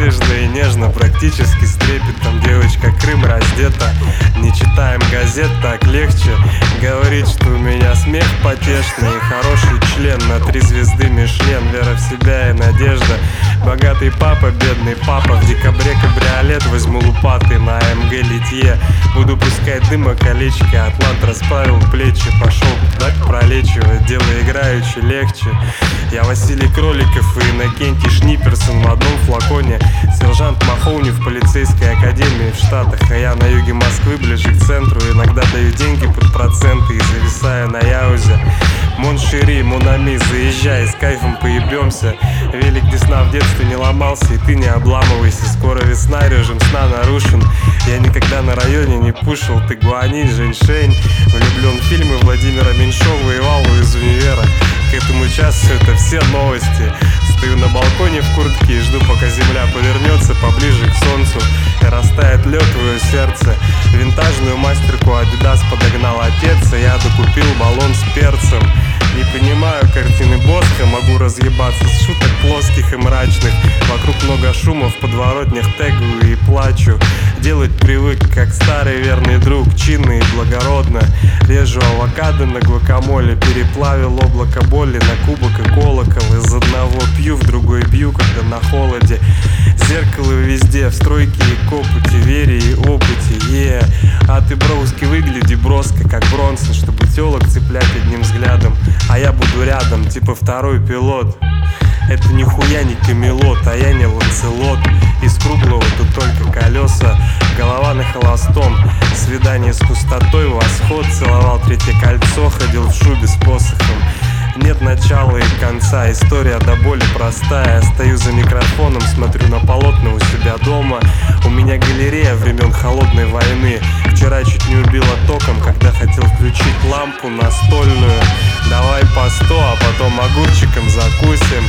бережно и нежно, практически с трепетом. Девочка Крым раздета, не читаем газет, так легче. Говорит, что у меня смех потешный, хороший член на 3 звезды Мишлен. Вера в себя и надежда. Богатый папа, бедный папа. В декабре кабриолет, возьму лопаты на АМГ литье. Буду пускать дыма колечко, атлант расправил плечи. Пошел так пролечивать, дело играючи легче. Я Василий Кроликов и Иннокентий Шниперсон в одном флаконе. Сержант Махоуни в полицейской академии в Штатах, а я на юге Москвы, ближе к центру. Иногда даю деньги под проценты и зависаю на Яузе. Моншери, Монами, заезжай, с кайфом поебемся. Велик Десна в детстве не ломался, и ты не обламывайся. Скоро весна, режим сна нарушен. Я никогда на районе не пушил, ты гуанин, женьшень. Влюблен в фильмы Владимира Меньшова и Валу из универа. К этому часу это все новости. Стою на балконе в куртке и жду, пока земля повернется поближе к солнцу и растает лед в ее сердце. Винтажную мастерку Adidas подогнал отец, а я докупил баллон с перцем. Не понимаю картины Босха, могу разъебаться с шуток плоских и мрачных. Вокруг много шума, в подворотнях тегаю и плачу. Делать привык, как старый верный друг, чинно и благородно. Режу авокадо на гвакамоле, переплавил облако боли на кубок и колокол. Из одного пью, в другой бью, когда на холоде. Зеркало везде, в стройке и копоте, вере и опыте, А ты, броуски, выгляди броско, как Бронсон, чтобы телок цеплять одним взглядом. А я буду рядом, типа второй пилот. Это нихуя не Камелот, а я не Ланцелот. Из круглого тут только колеса, голова на холостом. Свидание с пустотой, восход. Целовал 3-е кольцо, ходил в шубе с посохом. Нет начала и конца, история до боли простая. Стою за микрофоном, смотрю на полотна у себя дома. У меня галерея времен холодной войны. Вчера чуть не убила током, когда хотел включить лампу настольную. Давай по 100, а потом огурчиком закусим.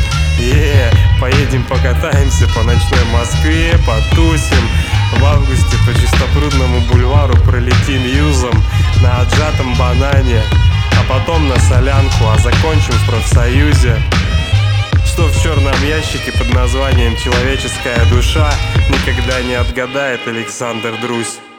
Поедем покатаемся по ночной Москве, потусим. В августе по Чистопрудному бульвару пролетим юзом на отжатом банане. А потом на солянку, а закончим в профсоюзе. Что в черном ящике под названием «Человеческая душа» никогда не отгадает Александр Друзь.